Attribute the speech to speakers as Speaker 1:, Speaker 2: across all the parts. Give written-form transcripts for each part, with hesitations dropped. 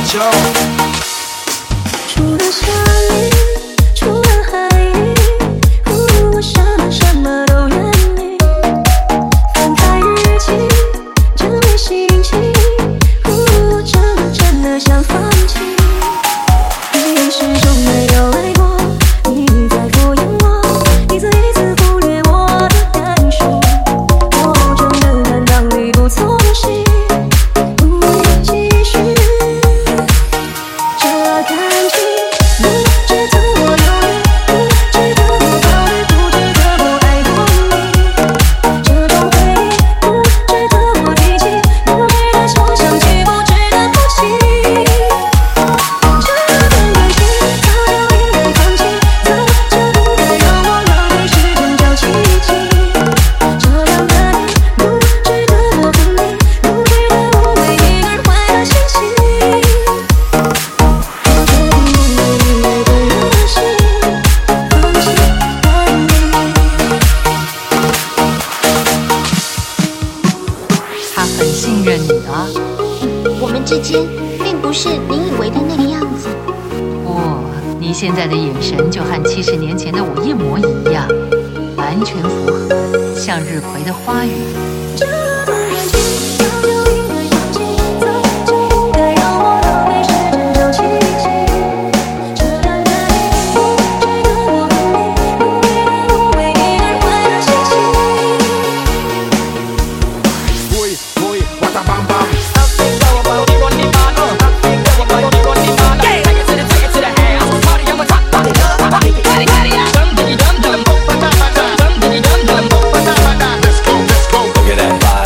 Speaker 1: 除了夏令，除了海里，我什么都愿意。翻开日记，整理心情，我真的想放弃。你始终没有爱过，你在敷衍我，一次一次忽略我的感受。我真的担当你不错的心，不愿继续。这感情不值得我犹豫，不值得我考虑，不值得我爱过你。这种回忆不值得我提起，不值得说想起，不值得哭泣。这段感情早就应该放弃，早就不该让我浪费时间找奇迹。这样的你不值得我分离，不值得我为一个人坏了心情。
Speaker 2: 他很信任你啊。
Speaker 3: 我们之间并不是你以为的那个样子。
Speaker 2: 你现在的眼神就和70年前的我一模一样，完全符合向日葵的花语。
Speaker 1: 这段感情早就应该放弃，早就不该让我浪费时间找奇迹。这样的你不值得我分离，不值得我为一个人坏了心情。
Speaker 4: Boy, boy, what a bam bam. Let's go, let's go. Look at that.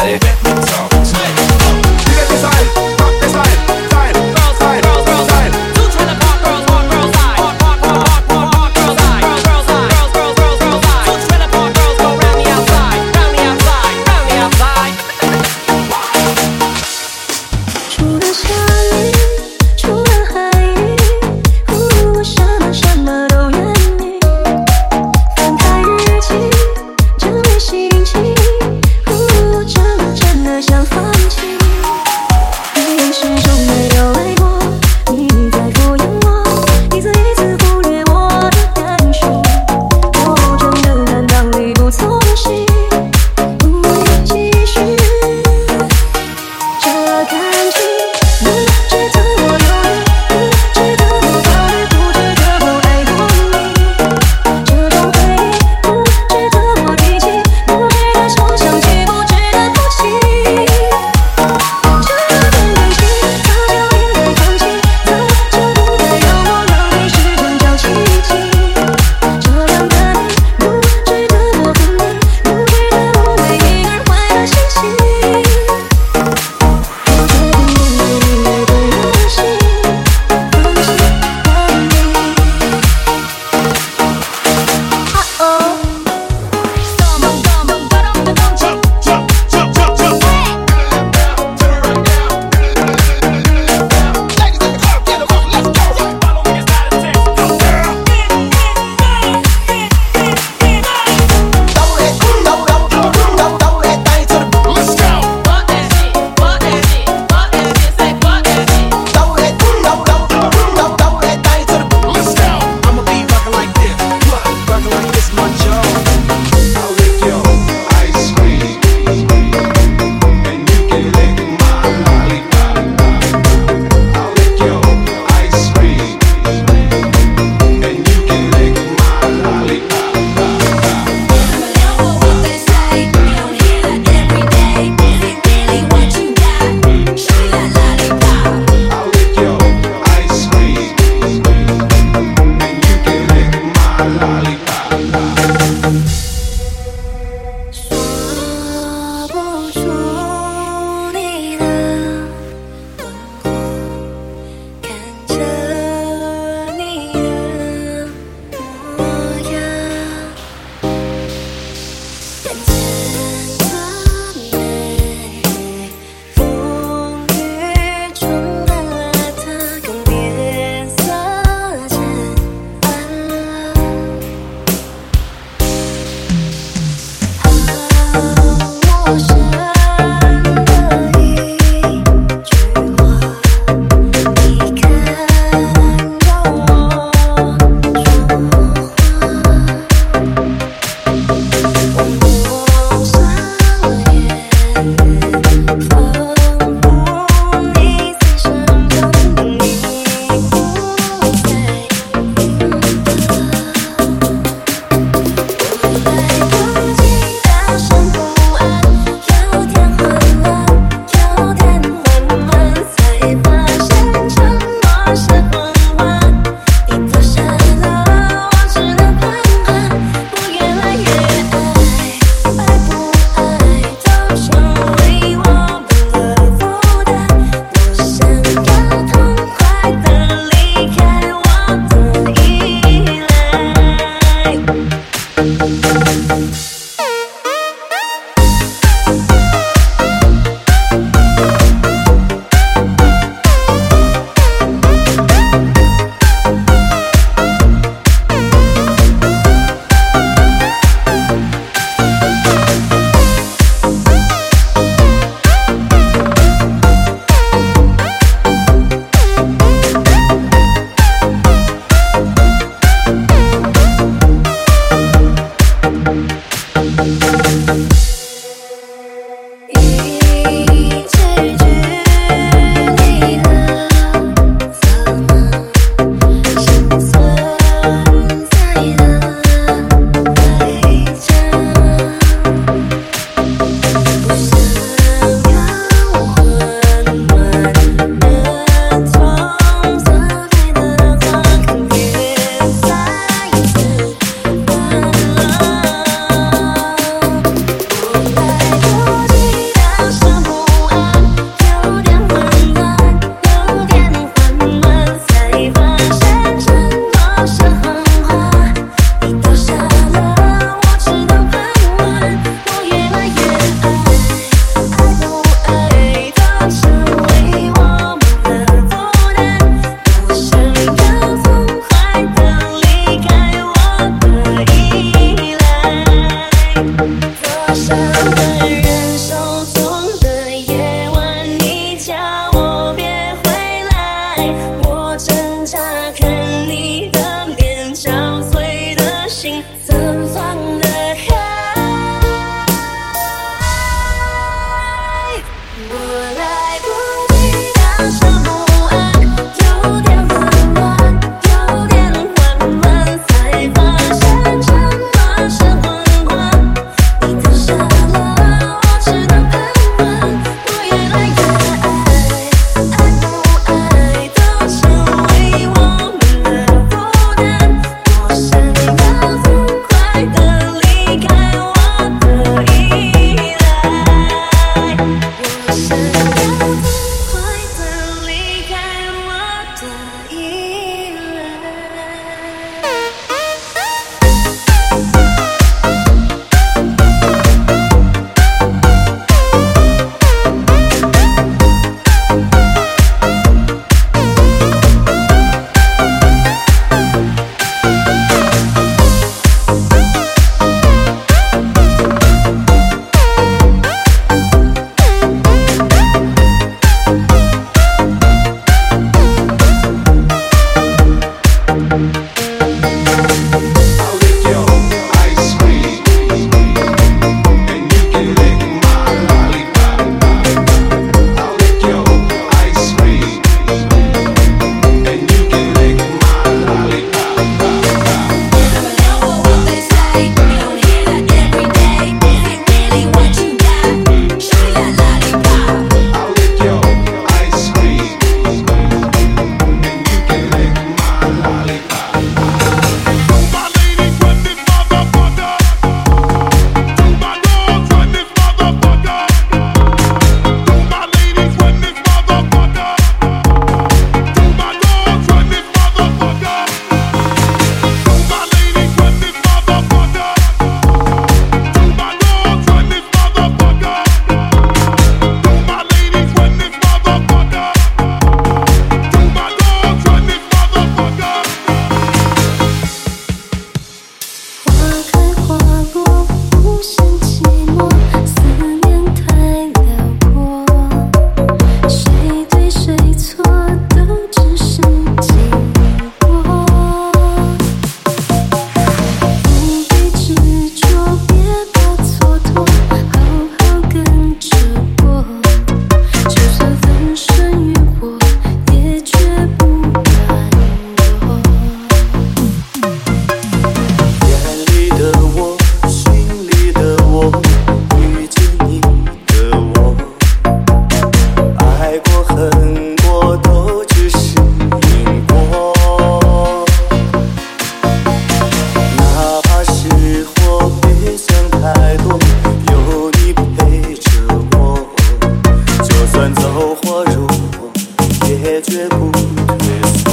Speaker 5: 算走火入魔，也绝不退缩。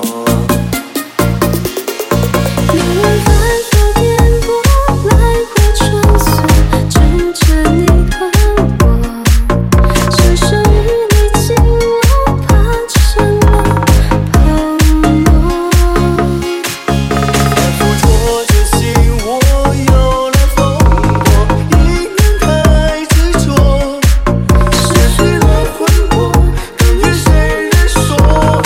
Speaker 1: 你反复颠簸，来回穿梭，只着你和我，置身于你紧握，怕成了泡沫。
Speaker 5: 反复戳着心窝，有了风波，因缘太执着，失去了魂魄，甘愿谁人说？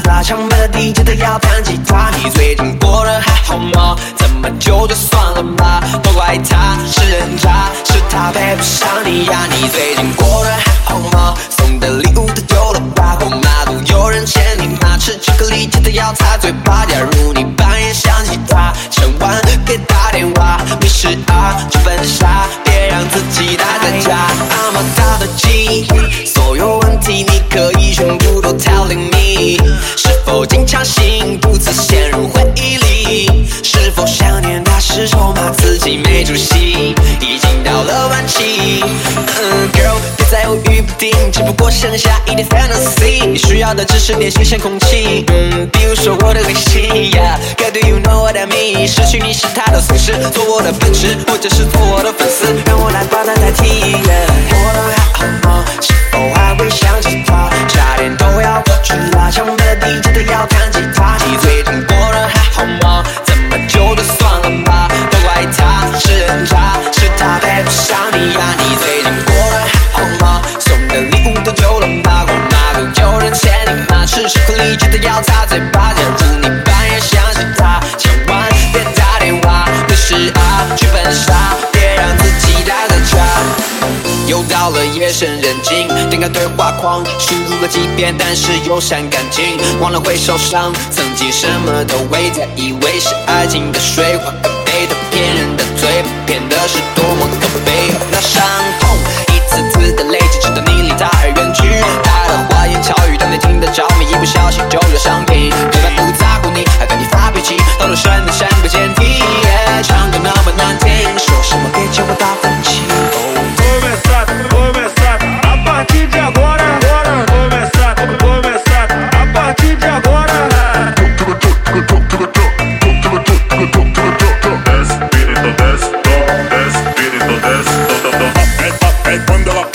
Speaker 5: 拉长辈的地记得要弹吉他。你最近过得还好吗？这么久就算了吧，都怪他是人渣，是他配不上你呀。你最近过得还好吗？送的礼物都丢了吧，过马路有人牵你妈，吃巧克力记得要擦嘴巴。假如你半夜想起他，千万别打电话，没事啊就分傻，别让自己待在家。阿玛达的记忆，所有问题你可以全部都 telling me。是否经常醒，独自陷入回忆里？是否想念他时咒骂自己没出息？已经到了晚期。Girl， 别再犹豫不定，只不过剩下一点 fantasy。你需要的只是点新鲜空气，比如说我的微信。Girl do you know what I mean？ 失去你是他的损失，做我的奔驰，或者是做我的粉丝，让我来把它代替。过得还好吗？是否还会想起他？差点都要过去了，唱的地记得要弹吉他。你最近过得还好吗？这么久就算了吧，都怪他是人渣，是他配不上你呀。你最近过得还好吗？送的礼物都丢了吧，过马路有人牵你妈，吃巧克力记得要擦嘴巴。假如你半夜想起他，千万别打电话，没事啊去分傻，别让自己待在家。又到了夜深人静，点开对话框，输入了几遍，但是又删干净，忘了会受伤。曾经什么都伪在，以为是爱情的水花，可悲的骗人的嘴巴，骗的是多么可悲。那伤痛一次次的累积，直到你离他而远去。他的花言巧语，当你听得着迷，一不小心就有伤病。对方不在乎你，还对你发脾气，到了深的山个阶梯。唱歌那么难听，说什么别叫我大分歧。
Speaker 6: Começar, a partir de agora, começar, a partir de agora. Quando ela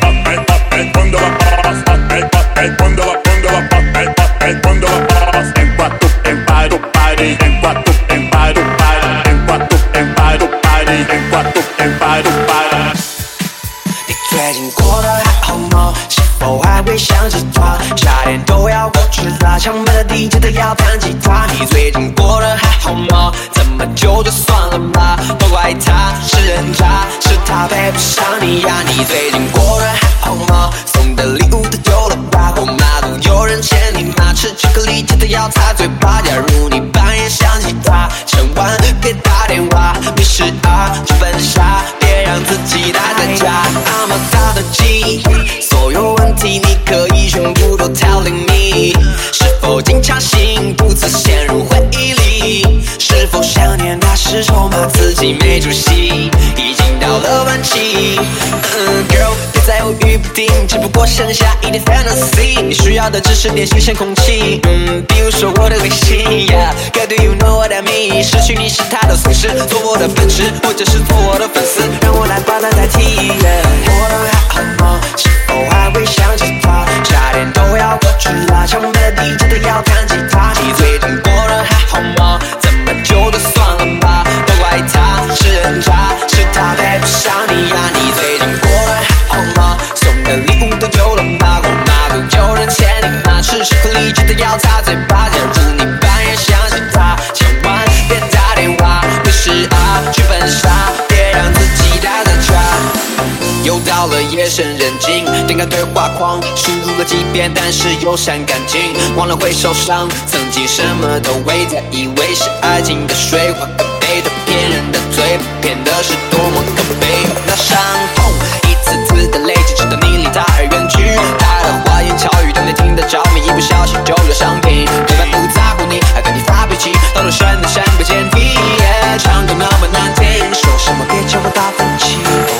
Speaker 6: passa, em quatro, em quatro, party, em quatro, em quatro, party, em quatro, em quatro, party, em quatro, em quatro, party。
Speaker 5: 你最近过得还好吗？是否还会想起他？夏天都要过去了，唱的地记得要弹吉他。你最近过得还好吗？这么久就算了吧，都怪他是人渣，是他配不上你呀。你最近过得还好吗？送的礼物都丢了吧，过马路有人牵你妈，吃巧克力记得要擦嘴巴。假如你半夜想起他，千万别打电话，没事啊就分傻，别让自己待在家。阿玛达的记忆，所有问题你可以全部都 telling me。是否经常醒，独自陷入回忆里？是否想念他时咒骂自己没出息？已经到了晚期。Girl， 别再犹豫不定，只不过剩下一点 fantasy。你需要的只是点新鲜空气，比如说我的微信。Girl do you know what I mean？ 失去你是他的损失，做我的奔驰，或者是做我的粉丝，让我来把它代替。过得还好吗？是否还会想起他？夏天都要过去了，唱的地记得要弹吉他。你最近过得还好吗？这么久就算了吧，都怪他是人渣，是他配不上你呀。你最近过得还好吗？送的礼物都丢了吧，过马路有人牵你妈，吃巧克力记得要擦嘴巴。假如你半夜想起他，千万别打电话，没事啊去分傻，别让自己待在家。又到了夜深人静，点开对话框，输入了几遍，但是又删干净，忘了会受伤。曾经什么都伪在，以为是爱情的水花，可悲的骗人的嘴巴，骗的是多么可悲。那伤痛一次次的累积，直到你离他而远去。他的花言巧语，当你听得着迷，一不小心就有伤病。对方不在乎你，还对你发脾气，到了深的山个阶梯。唱歌那么难听，说什么别叫我大分歧。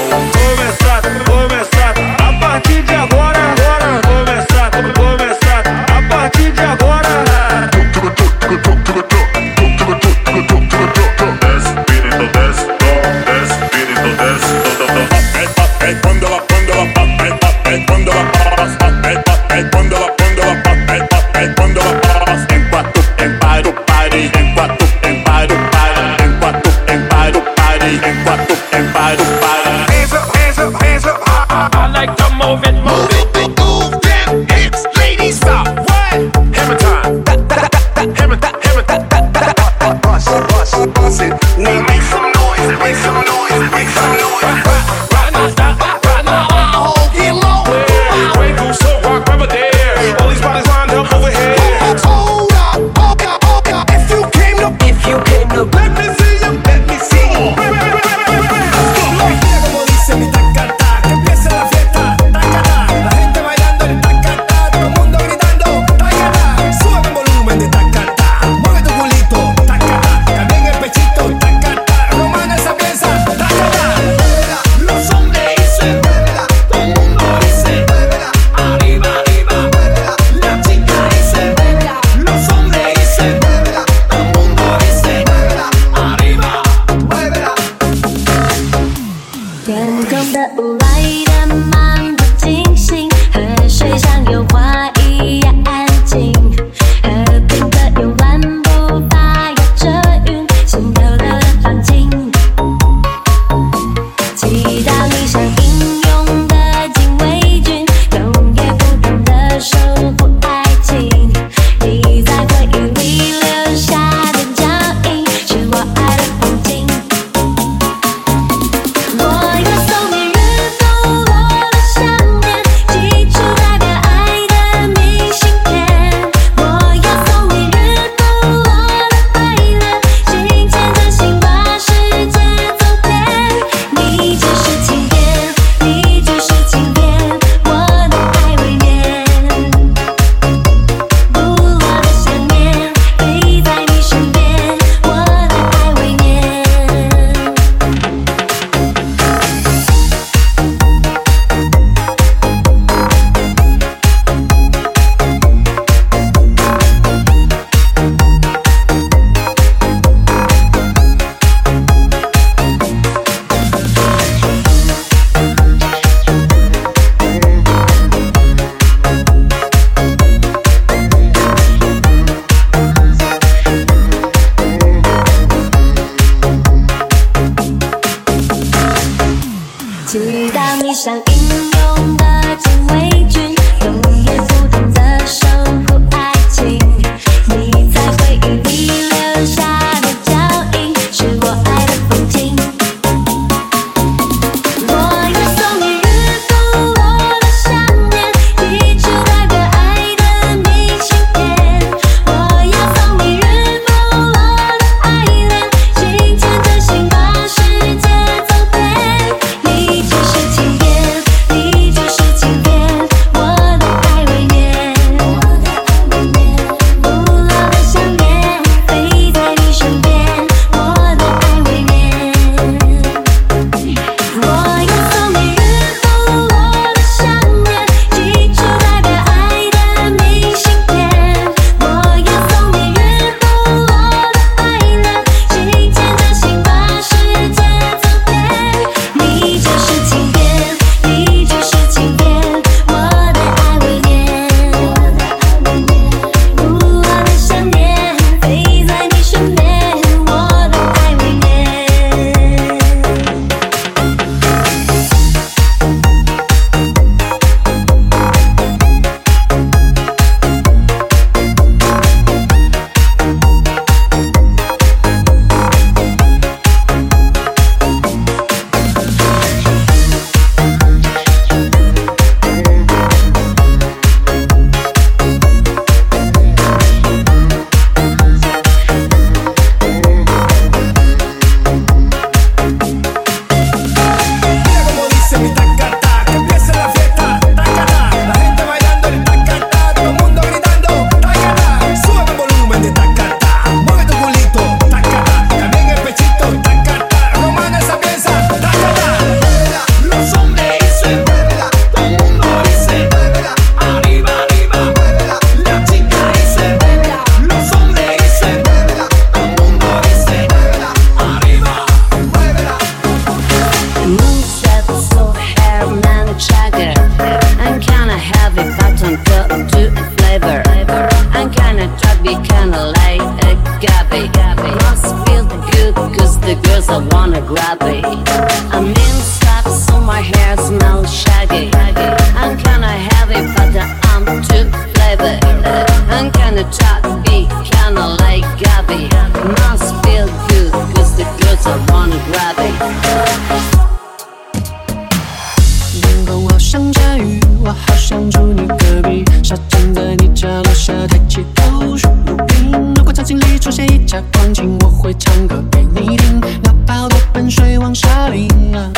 Speaker 6: Começar, a partir de agora, começar, a partir de agora. Quando ela passa,
Speaker 7: be kinda like agave. Must feel good cause the girls I wanna grab it. I'm in slaps so my hair smells shaggy. I'm kinda heavy but I'm too flavor. I'm kinda choppy, kinda like Gabby. Must feel good cause the girls I wanna grab it.
Speaker 8: 阳光好像下雨，我好想住你隔壁，傻站在你家楼下抬起头数不平。如果场景里出现一架钢琴，我会唱歌给你听，哪怕我奔水往沙林了。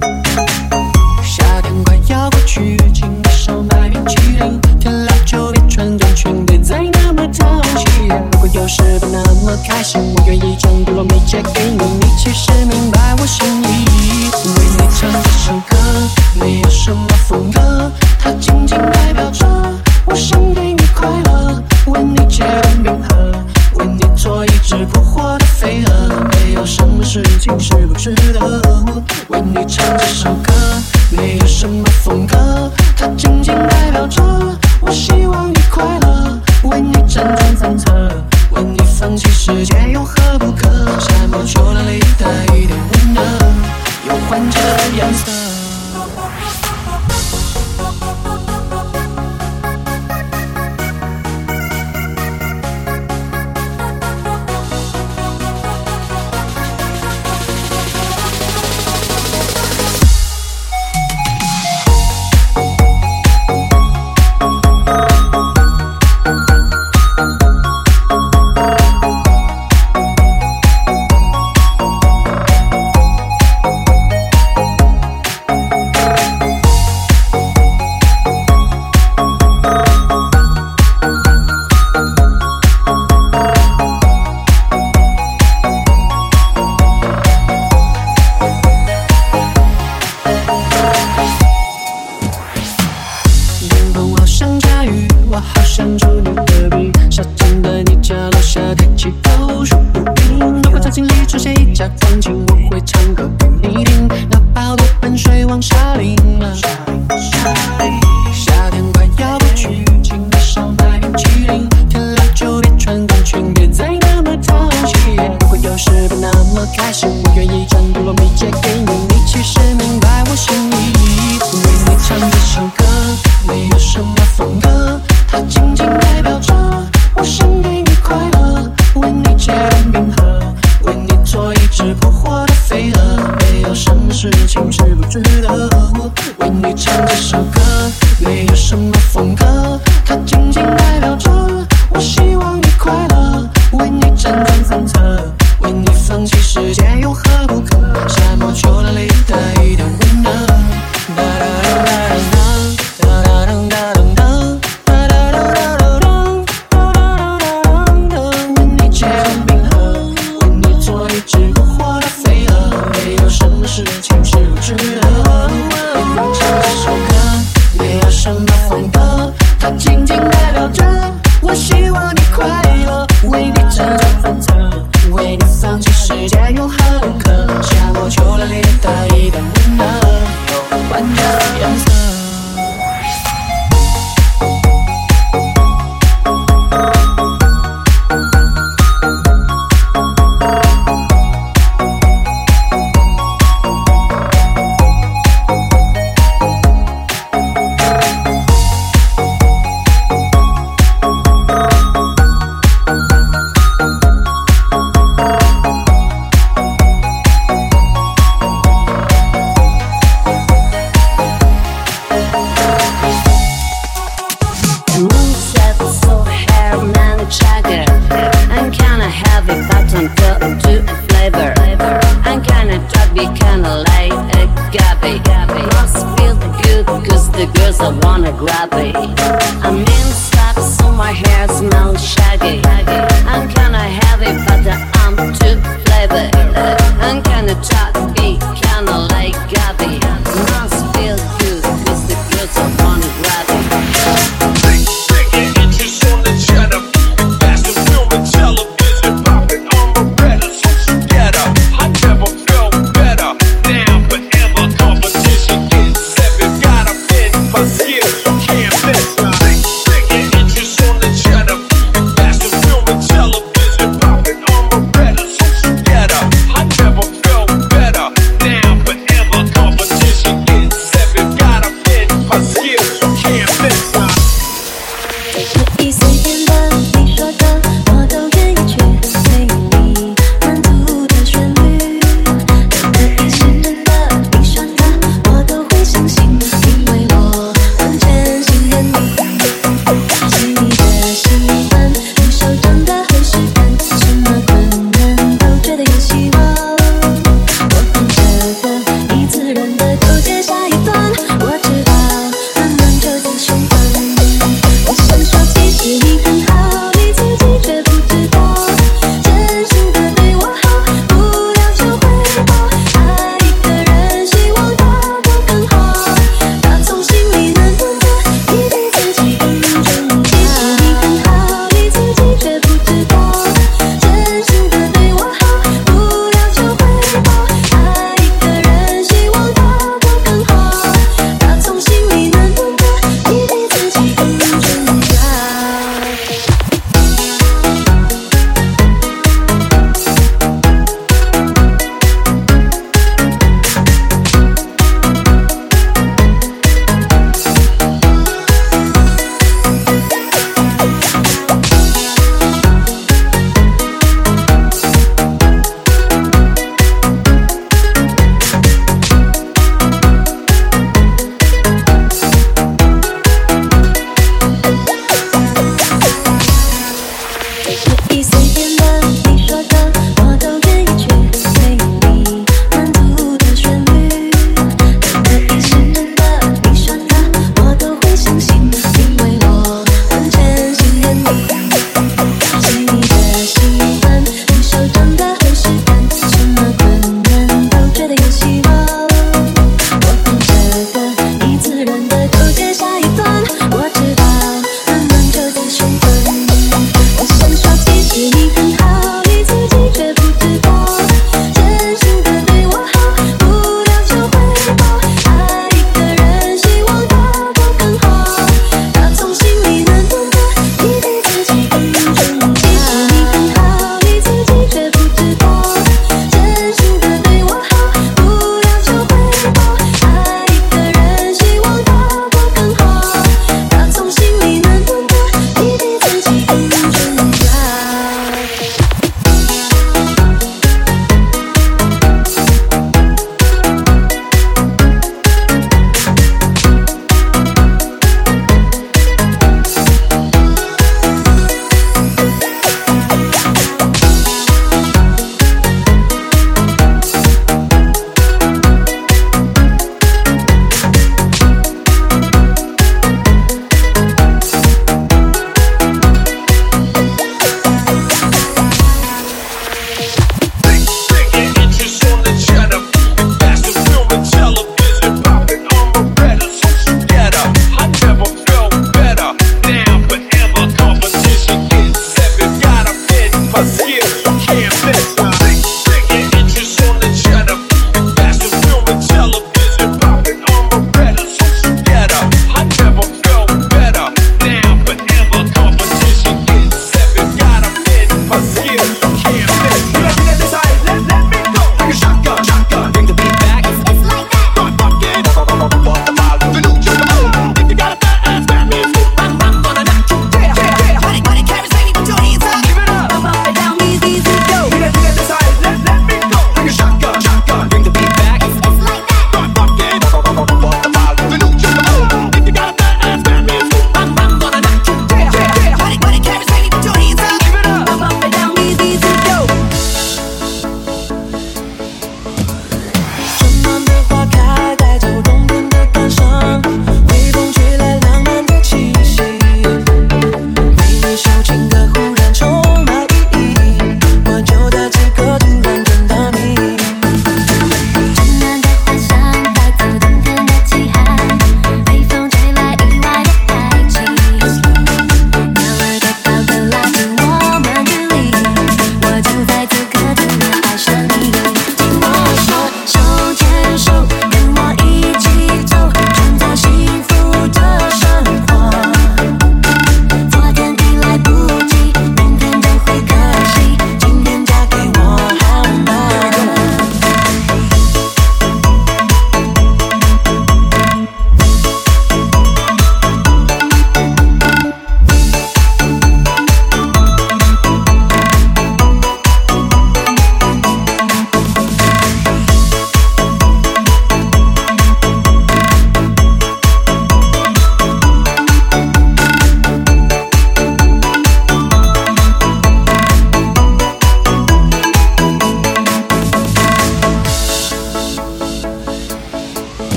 Speaker 8: 夏天快要过去，请你少买冰淇淋，天冷就别穿短裙，别再那么淘气。如果有时不那么开心，我愿意将部落梅借给你，你其实明白我心意。为你唱这首歌，没有什么风格，它仅仅代表着我想给你快乐，为你结冰冰河，为你做一只扑火的飞蛾，没有什么事情是不值得。为你唱这首歌，没有什么风格，它仅仅代表着我希望你快乐，为你辗转反侧，为你放弃世界有何不可？沙漠秋凉里带一点温热，有幻觉的颜色。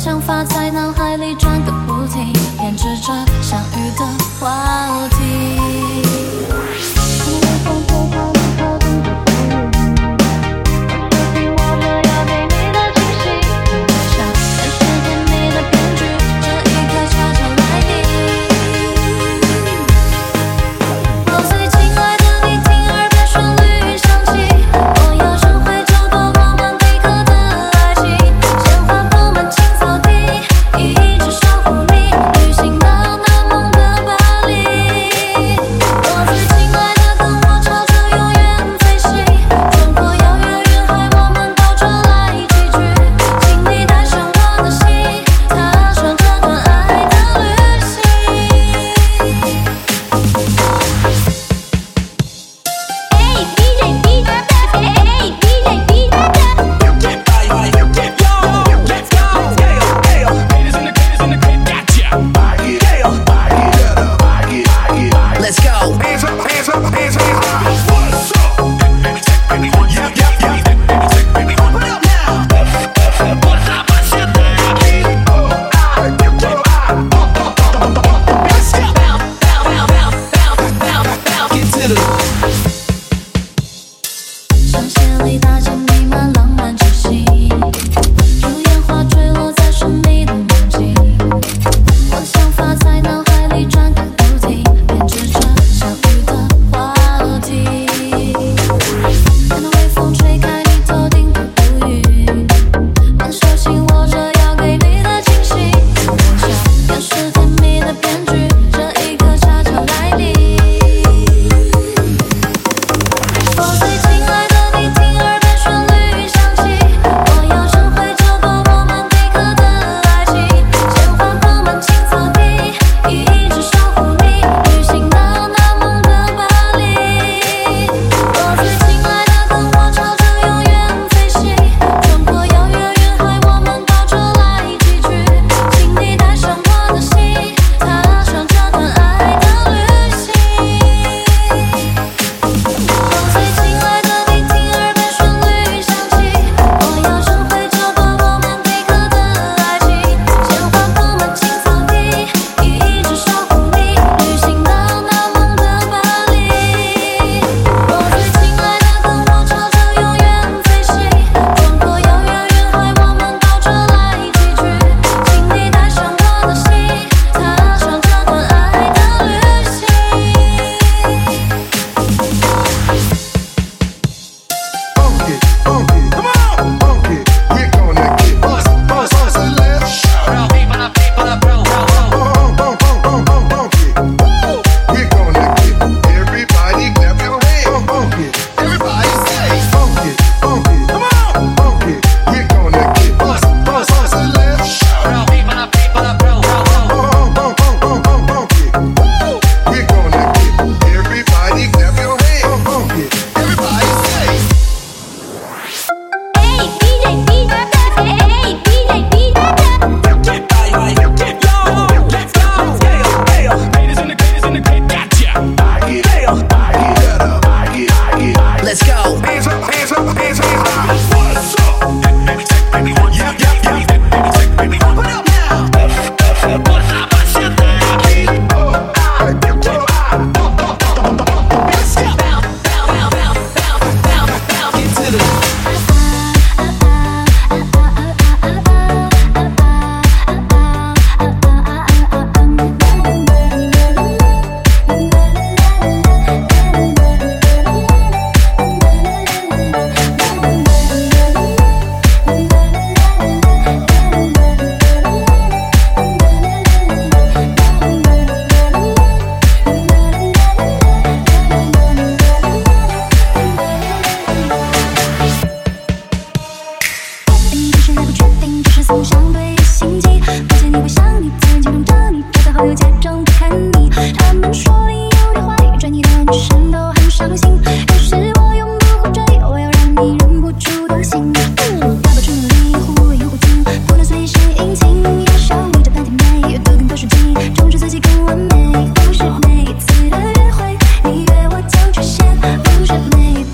Speaker 1: 想法在脑海里转个不停，编织着相遇的话题。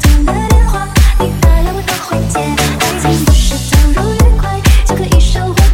Speaker 1: 爱情不是走入愉快，就可以收获。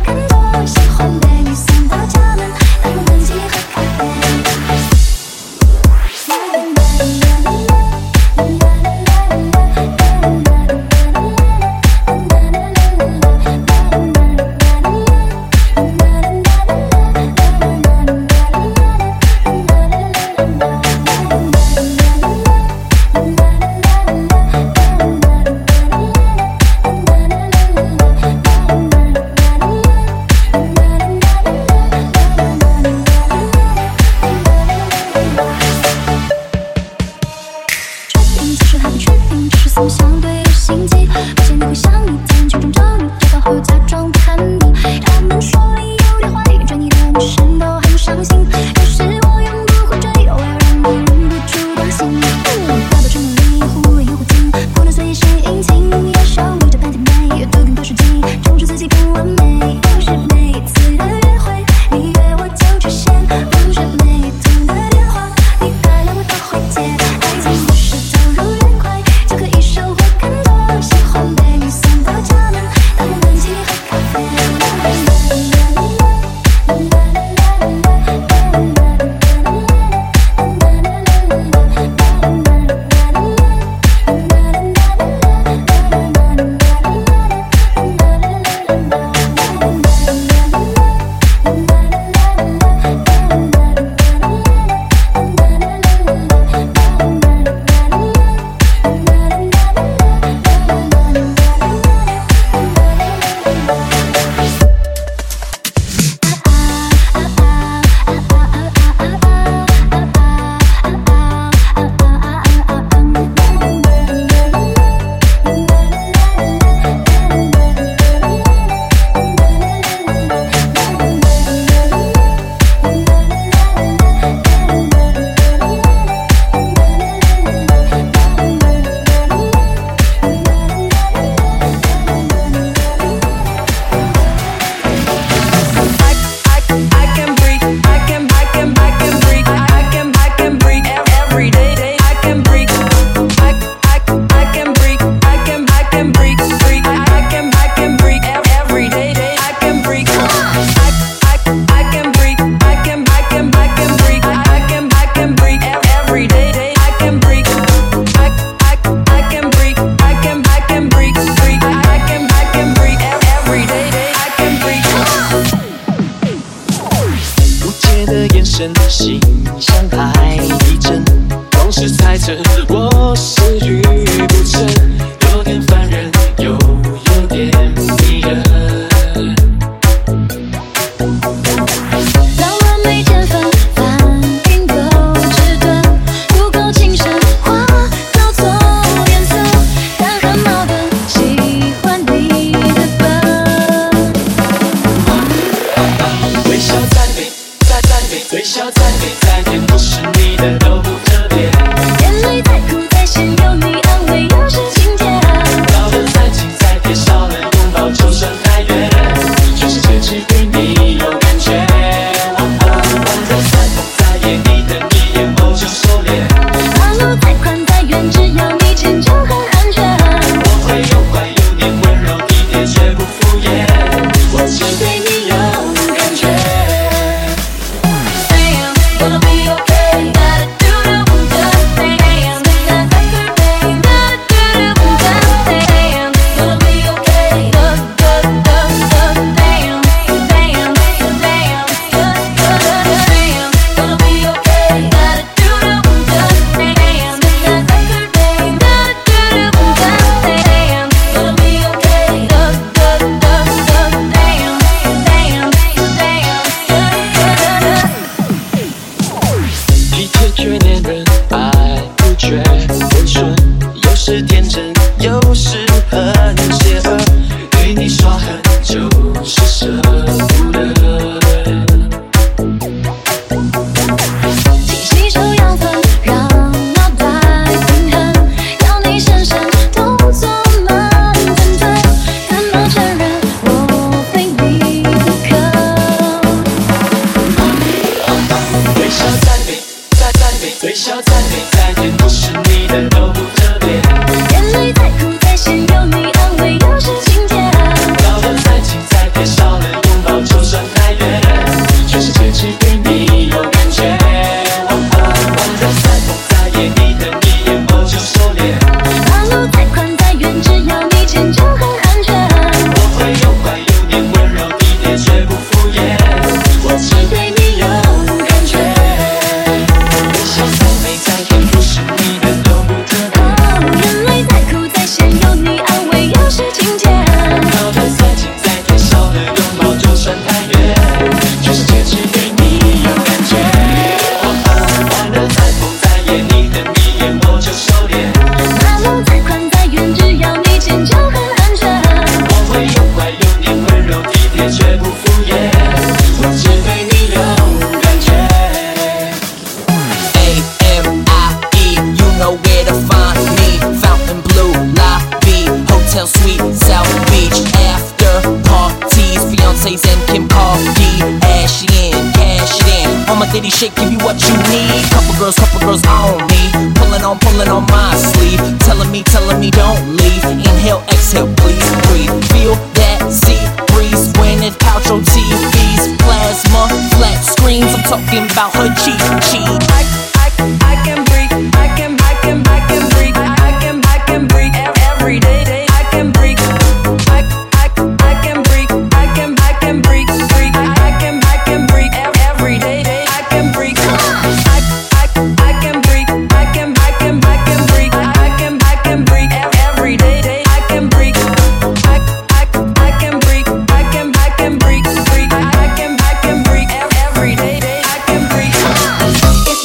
Speaker 8: 真心像海一针，光是猜测我是遇不成，有点烦人又有点迷人。
Speaker 1: 浪漫没天分，反应够迟钝，不够谨慎，话搞错颜色，但很矛盾，喜欢你的笨。
Speaker 8: 微笑赞美，赞美，微笑赞美，再甜不是你的都不特别。
Speaker 1: 眼泪再苦再咸，有你安慰又是晴天。
Speaker 8: 搞得再近再贴，少了拥抱就算太远，全世界只对你有感觉。玩得再疯再野，你的一眼我就收敛。
Speaker 1: 马路再宽再远，只要你牵就很安全。
Speaker 8: 我会有坏有点温柔体贴，却不敷衍，我只对你有感觉。
Speaker 1: Gonna be okay, gotta do the damn, that record thing, gotta do the damn. Gonna be okay, damn, damn, damn, damn. Gonna be okay, gotta do the damn, that record thing, gotta do the damn. Gonna be okay, damn, damn.
Speaker 8: 体贴却黏人，爱不绝温顺，有时天真，有时很邪恶，对你耍狠就是舍不得。
Speaker 1: 吸收养分，让脑袋平衡，要你深深动作慢吞吞，怎么承认我非你不可？
Speaker 8: 微笑赞美，赞美，微笑赞美，再甜不是你的都不特别。
Speaker 1: 眼泪再苦再咸，有你安慰又是晴天。
Speaker 8: 搞得再近再贴，少了拥抱就算太远，全世界只对你有感觉。玩得再疯再野，你的一眼我就收敛。
Speaker 1: 马路再宽再远，只要你牵就很安全。
Speaker 8: 我会有坏有点温柔体贴，却不敷衍，我只对你有感觉。微笑赞美再甜不是你的都不特别。
Speaker 1: 眼泪再苦再咸，有你安慰又是晴天。
Speaker 8: 搞得再近再贴，少了拥抱就算太远，全世界只对你有感觉。玩得再疯再野，你的一眼我就收敛。
Speaker 1: 马路再宽再远，只要你牵就很安全。
Speaker 8: 我会有坏有点温柔体贴，却不敷衍，我只对你有感觉。
Speaker 5: AMIE, you know where to find me. Fountain Blue, Lobby, Hotel Suite, South Beach. After parties, fiancés and Kim Kardashian, cash it in. On my ditty shit, give you what you need. Couple girls on me. Pulling on my sleeve. Telling me, don't leave. Inhale, exhale, please breathe. Feel that sea breeze when it couch on TVs. Plasma, flat screens. I'm talking about her cheek.
Speaker 9: I can breathe, I can breathe, I can breathe every day. I can breathe, I can breathe, I can breathe, I can breathe every day. I can breathe, I can breathe, I can breathe, I can breathe every day. I can breathe, I can breathe, I can breathe, I can breathe every day. I can breathe.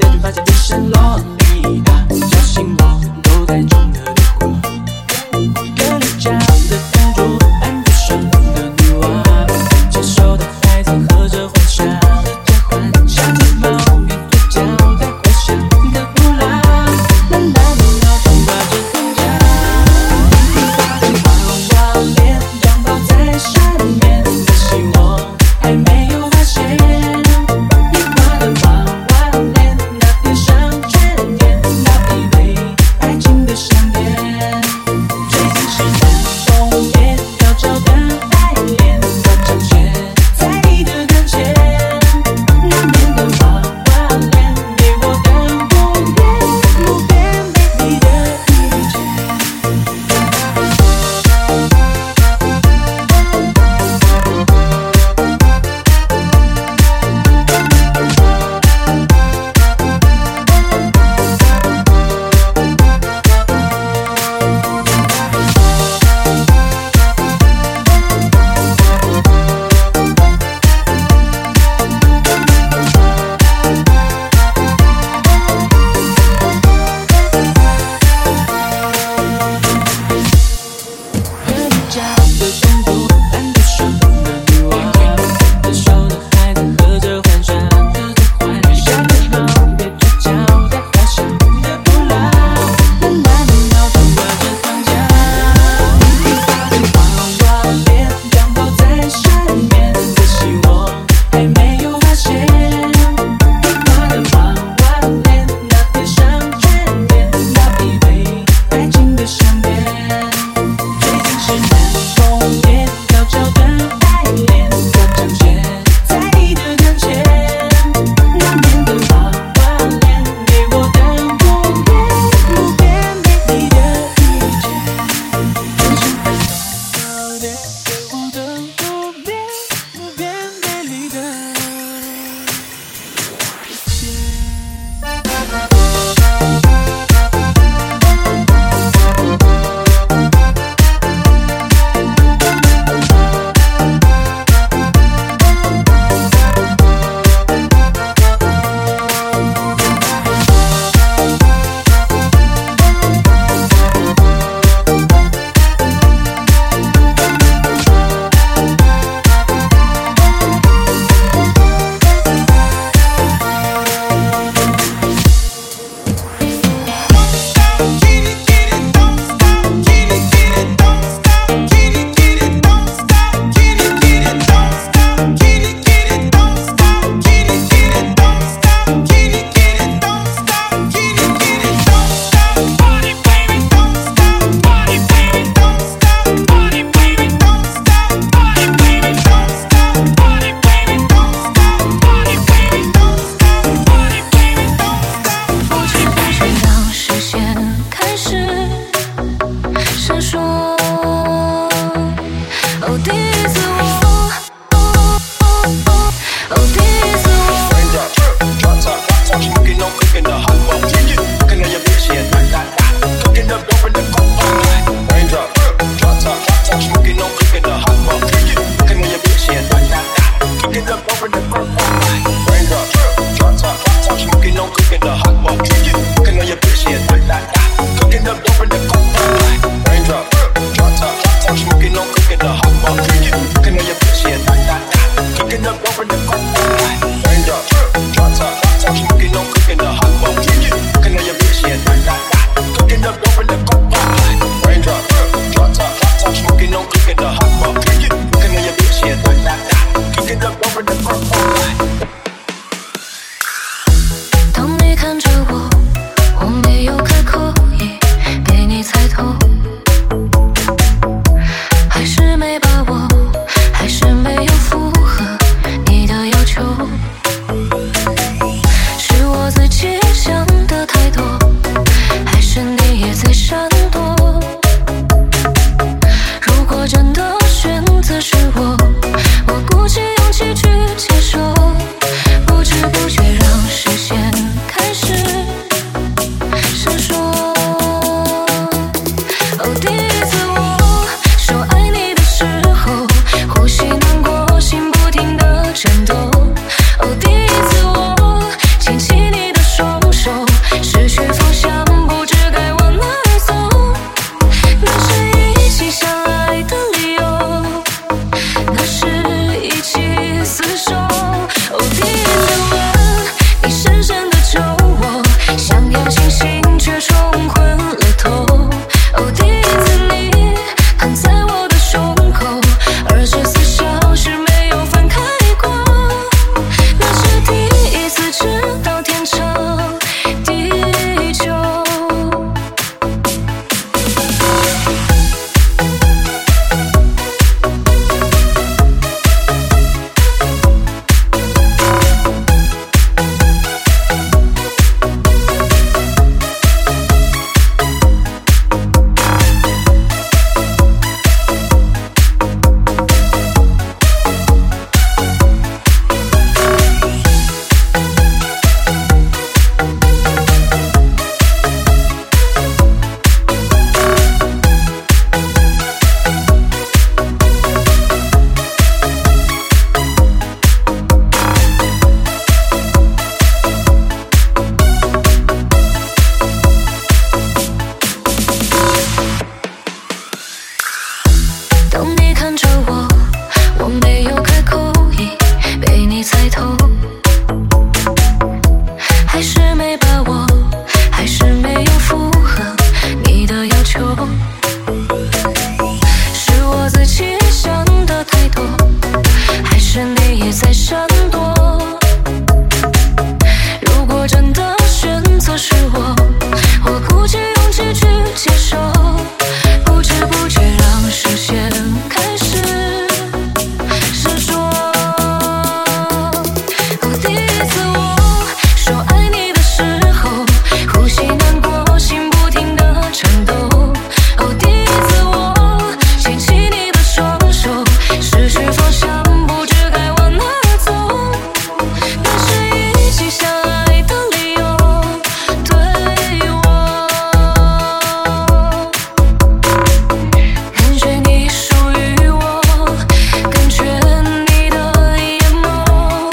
Speaker 8: 的句发现变成洛丽塔，小心我都在中的路过。歌里讲的公主，安徒生的女娲，成熟的孩子喝着幻想的交换，像只猫与嘴角在幻想的胡辣，慢慢地脑中挂着藤架，你发起娃娃脸，长跑在上面，可惜我还没有发现，你画的娃娃脸，那天上全天，那以为爱情的香烟。最近是南风夜，高潮的爱恋，高涨雪在你的跟前，那年的娃娃脸，给我的不变美丽的遇见。和你讲的公主，安徒生的女娲，成熟的孩子喝着幻想的交换，像只猫被嘴角在幻想的胡辣，慢慢地脑中挂着糖浆，你发起娃娃脸，长跑在上面，可惜我还没有发现，你画的娃娃脸，那天上全天，那以为爱情的香烟。最近是南风夜，高潮的爱恋，高涨雪在你的跟前，那年的娃娃脸，给我的不变美丽的遇见。真心的娃娃脸，给我的不变美丽的遇见。
Speaker 1: 当你看着我，我没有开口，给你猜是没把握，还是没有符合你的要求？是我自己想的太多，还是你也在闪躲？如果真的选择是我鼓起勇气去接受，不知不觉让视线开始闪烁。第一次我说爱你的时候，呼吸难过，心不停地颤抖。第一次我牵起你的双手，失去方向，不知该往哪儿走。那是一起相爱的理由，对我感觉你属于我，感觉你的眼眸。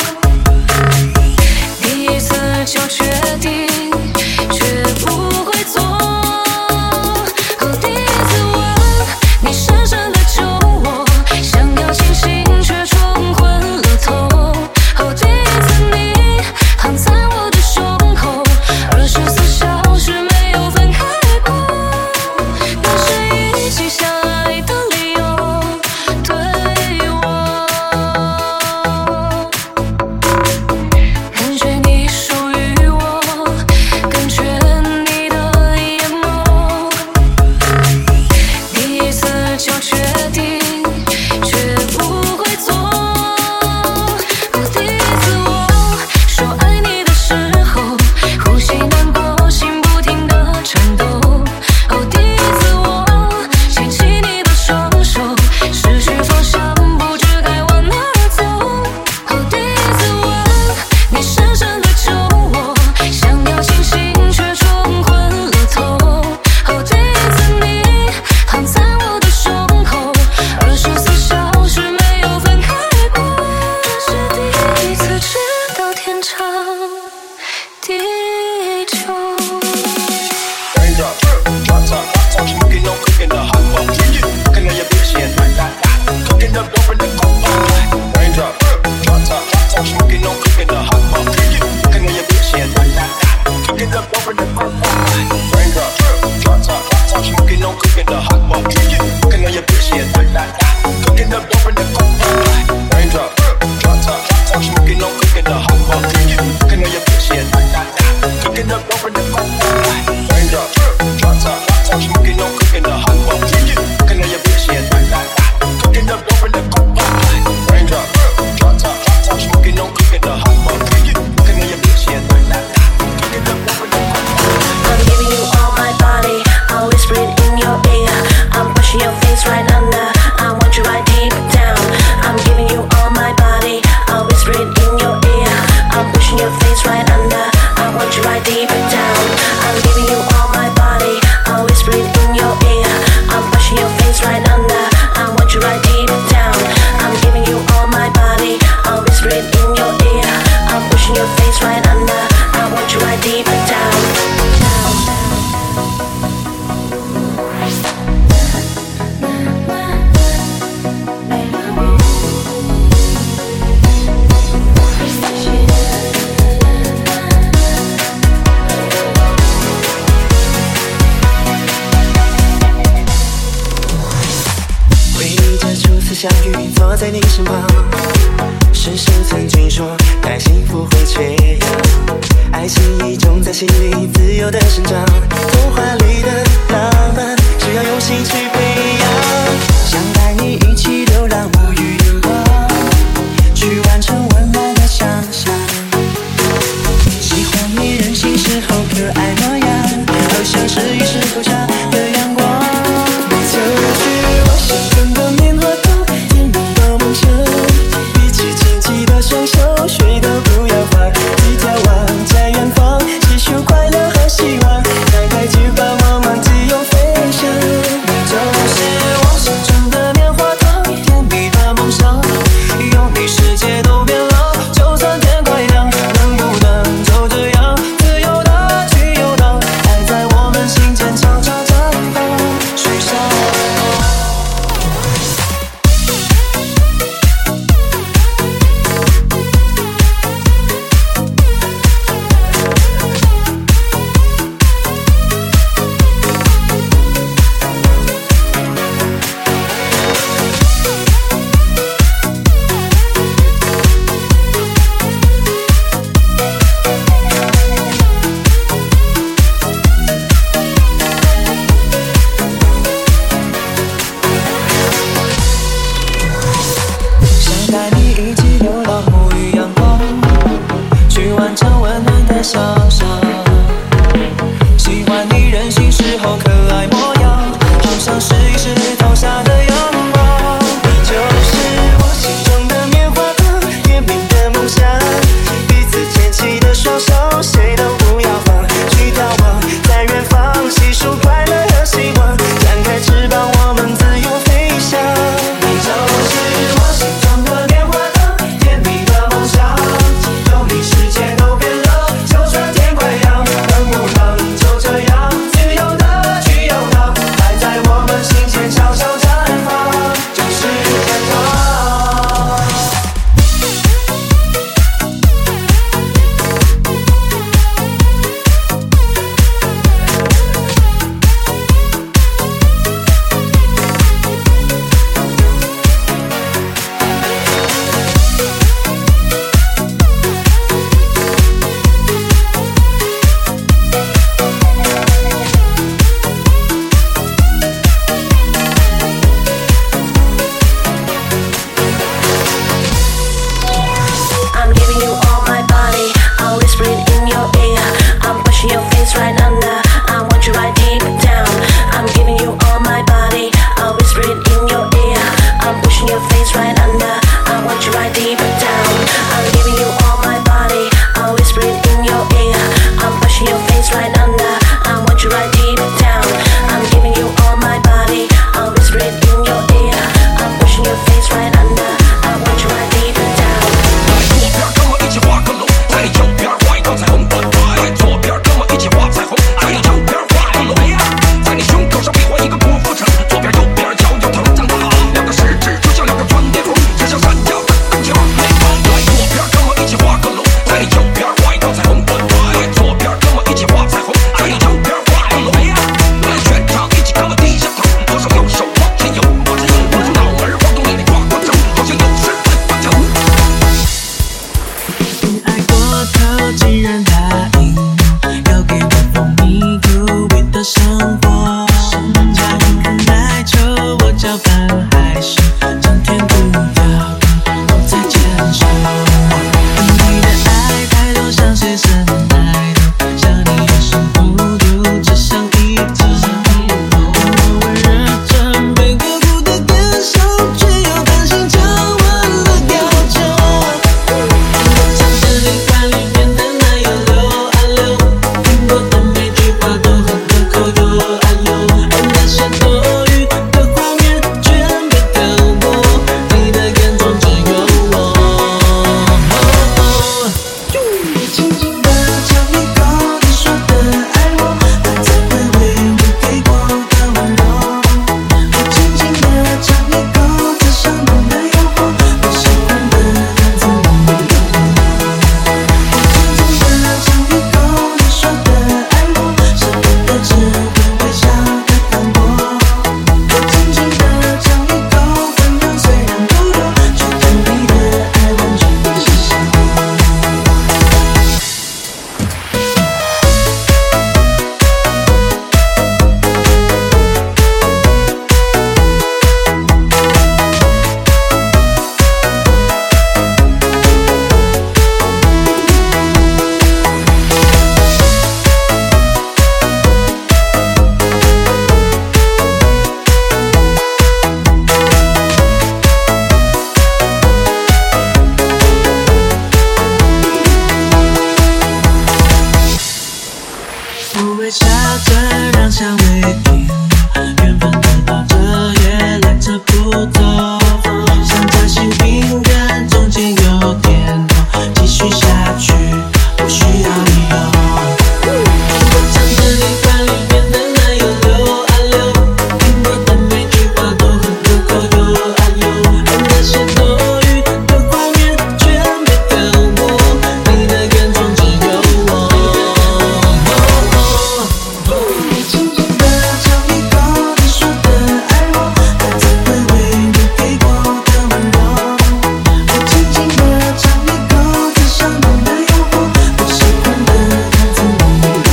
Speaker 1: 第一次就决定，却不会做。第一次吻，你深深地揪我，想要清醒却冲昏了头。第一次你躺在我的胸口，24小时没有分开过。那是一起相爱的理由，对我感觉你属于我，感觉你的眼眸。第一次就决定，却不会做。第一次我说爱你的时候，呼吸难过，心不停地颤抖。第一次我牵起你的双手，失去方向，不知该往哪儿走。第一次吻，你深深地揪我，想要清醒却冲昏了头。第一次你躺在我的胸口，24小时没有分开过。这是第一次知道天长地久。
Speaker 5: Raindrop, drop top, hot top, smoking, no cooking, the hot bomb. Looking at your bitch, yeah, cooking up dope in the coke pot. Raindrop, drop top, hot top, smoking, no cooking, the hot bomb. Looking at your bitch, yeah, cooking up dope in the coke pot. Raindrop, drop top, hot top, smoking, no cooking, the hot bomb. Looking at your bitch, yeah, cooking up dope in the coke pot. Raindrop, drop top, hot top, smoking, no cooking, the hot bomb. Looking at your bitch, yeah, cooking up dope in the coke pot. Raindrop, drop top, hot top, smoking, no cooking, the hot bomb. Looking at your bitch, yeah, cooking up dope in the coke pot. Raindrop, drop top, hot top, smoking, no cooking, the hot bomb. Looking at your bitch, yeah, cooking up dope in the coke pot.
Speaker 10: I'm giving you all my body, I'll whisper it in your ear. I'm pushing your face right under, I want you right deep down. I'm giving you all my body, I'll whisper it in your ear. I'm pushing your face right under, I want you right deep down. I'm giving you all my body, I'll whisper it in your ear. I'm pushing your face right under, I want you right deep down. I'm giving you all my body, I'll whisper it in your ear. I'm pushing your face right under, I want you right deep down.
Speaker 5: 相遇，坐在你身旁，深深曾经说，太幸福会缺氧。爱情一种在心里自由的生长，童话里的浪漫，只要用心去培养。想带你一起流浪，无语眼光，去完成温暖的想象。喜欢你任性时候可爱模样，好像是与世隔绝的阳光。就是我心中的棉花糖，甜蜜的梦想，一起牵起的双手，谁都不要放，一条望在远方，继续快乐和希望，开开翅膀，我们自由飞翔。就是我心中的棉花糖，甜蜜的梦想，有你世界都变了，就算天快亮，能不能就这样自由的去游荡，爱在我们心间悄悄绽放，水上。
Speaker 8: 我微笑着让香味停留，缘分等到这夜来者不走，像夹心饼干中间有点痛，继续下去不需要理由。我唱着你饭里面的奶油流啊流，听过的每句话都很可口又啊油，而那些多余的画面全被跟我，你的眼中只有我。我轻轻地尝一口你说的爱我，还在回味你给过的温柔。我轻轻地尝一口最香浓的诱惑，我喜欢的样子你都有。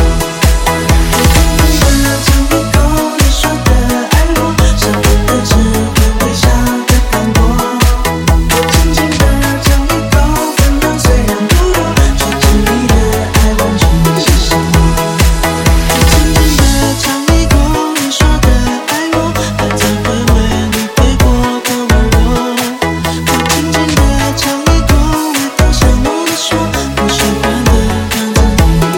Speaker 8: 我轻轻地尝一口你说的爱我，舍不得只会微笑的看我。我轻轻地尝一口分量虽然不多，却将你的爱完全吸收。我轻轻地尝一口你说的爱我，还在回味你给过的温柔。我轻轻地尝一口，味道像我的说，我喜欢的样子你都有。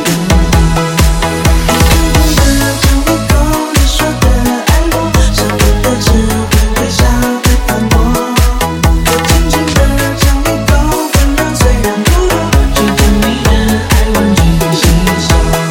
Speaker 8: 我轻轻地尝一口你说的爱我，舍不得只会微笑的看我。我轻轻地尝一口，分量虽然不多，却将你的爱完全吸收。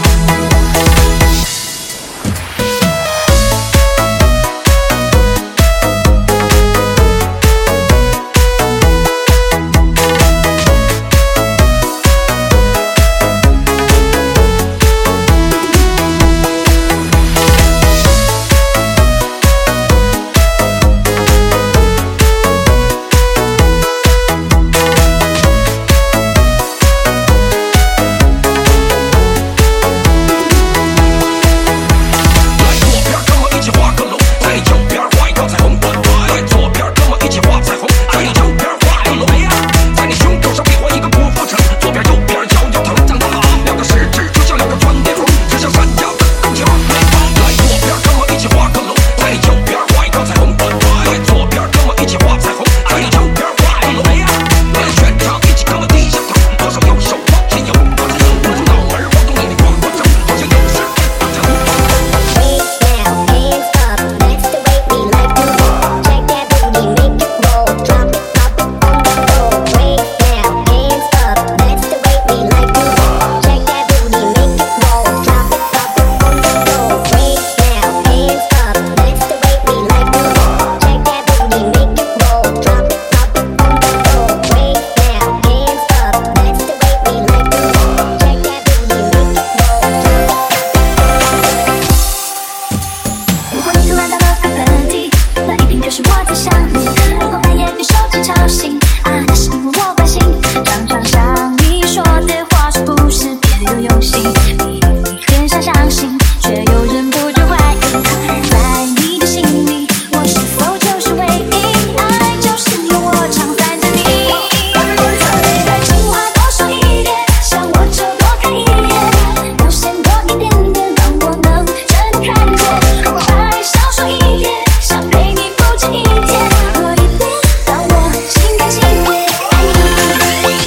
Speaker 8: 如果你突然打了个喷嚏，那一定就是我在想你。如果半夜被手机吵醒，那是因为我关心。常常想你说的话是不是别有用心？你很想相信，却又忍不住怀疑。在你的心里，我是否就是唯一？爱就是有我常在着你。情话多说一点，想我就多看一眼，表现多一点点，让我能真的看见。爱少说一点，想陪你不止一天，多一点，让我心甘情愿爱你。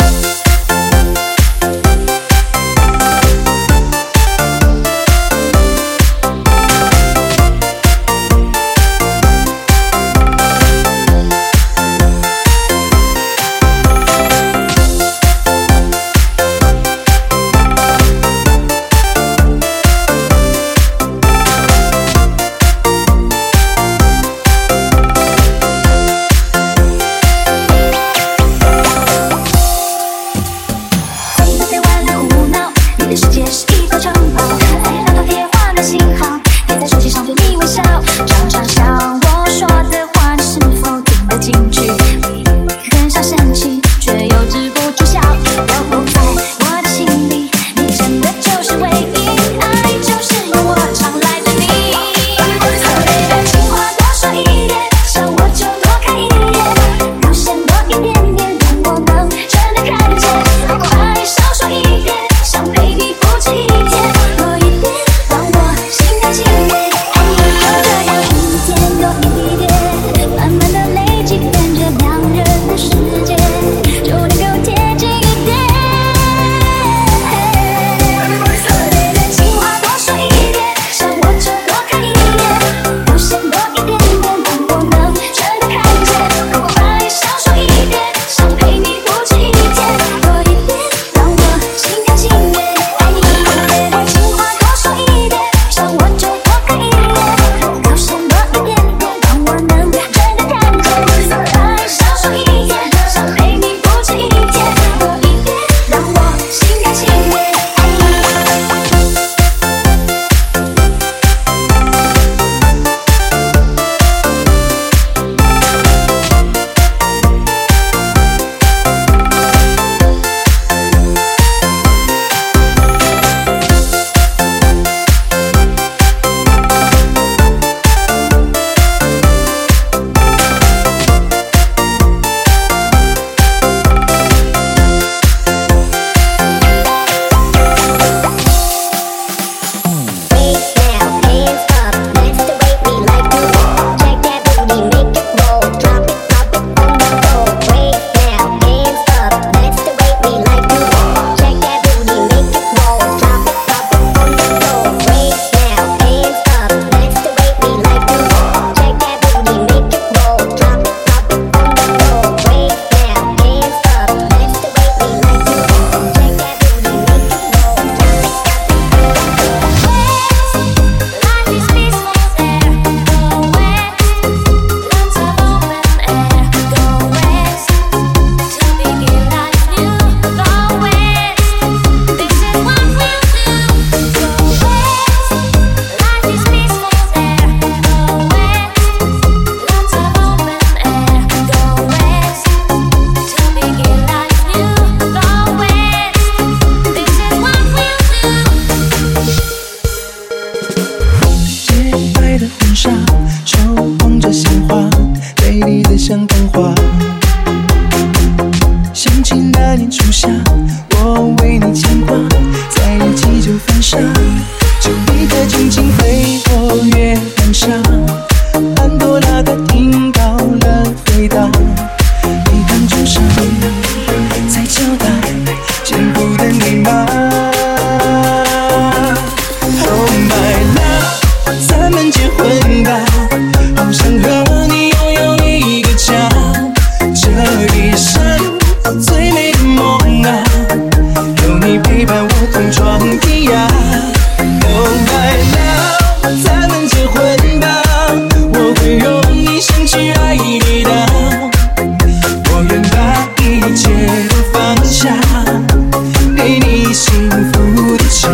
Speaker 8: 怎么别玩得无脑？你的世界是一座城堡，在那头贴画的信号，贴在手机上对你微笑。常常想我说的话，你是否听得进去？你很想生气，却又止不住笑。然后在我的心里，你真的就是唯一，爱就是有我常赖着你。情话多说一点，想我就多看一眼，表现多一点点，让我能真的看见。爱少说一点，想陪你不止一天，多一点， 犯傻，丘比特轻轻飞过月亮上，潘多拉她听到了回答，礼堂钟声在敲打幸福的密码。Oh my love， 咱们结婚吧，好想和你拥有一个家，这一生最美的梦啊，有你陪伴我同床异呀。Oh my love， 咱们结婚吧，我会用一生去爱你的，我愿把一切都放下，给你幸福的家。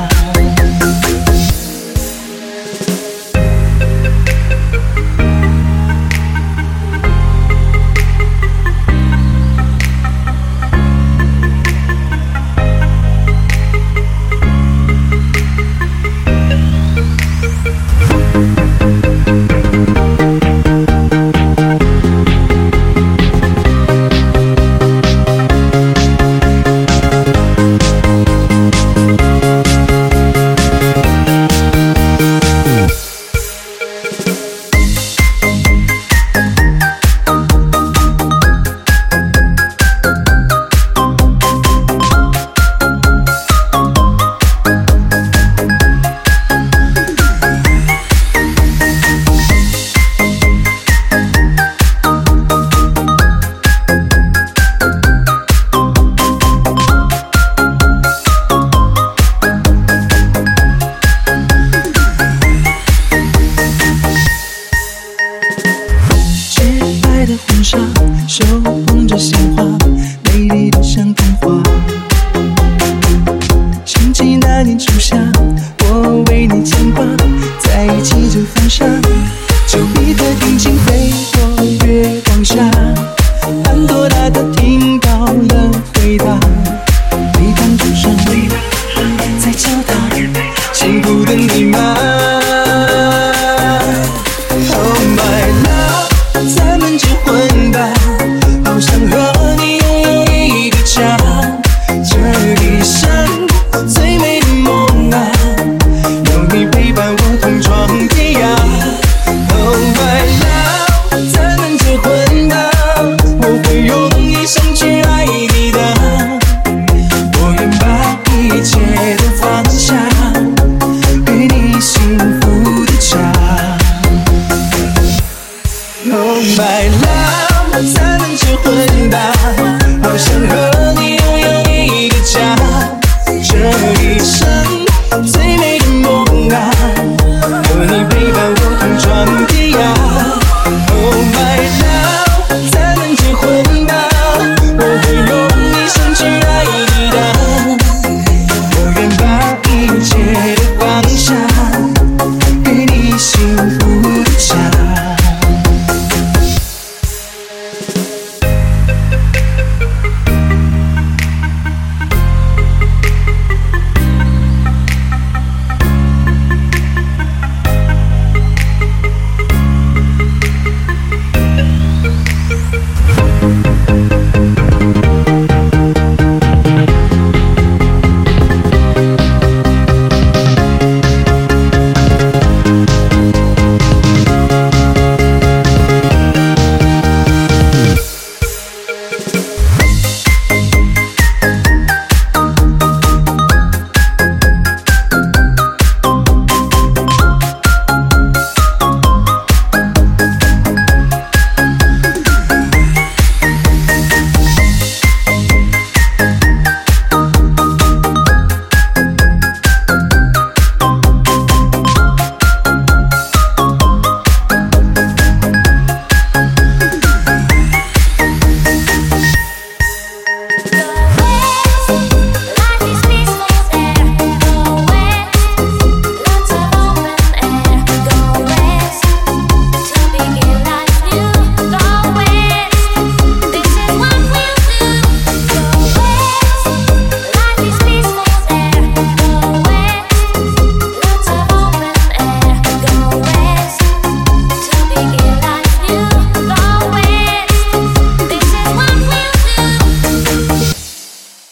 Speaker 8: 婚纱手捧着鲜花，美丽的像童话。想起那年初夏，我为你牵挂，在一起就放下。丘比特轻轻飞过月光下，潘多拉她听到了回答，